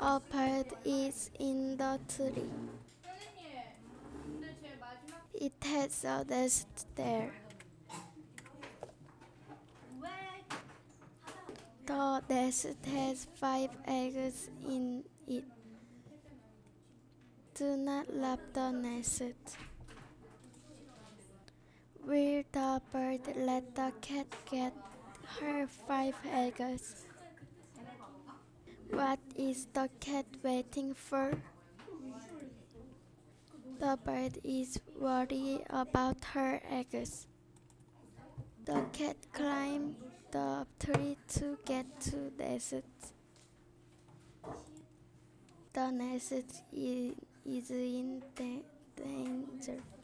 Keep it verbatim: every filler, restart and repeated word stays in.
A bird is in the tree. It has a nest there. The nest has five eggs in it. Do not rob the nest. Will the bird let the cat get her five eggs? What is the cat waiting for? The bird is worried about her eggs. The cat climbed the tree to get to the nest. The nest is, is in da- danger.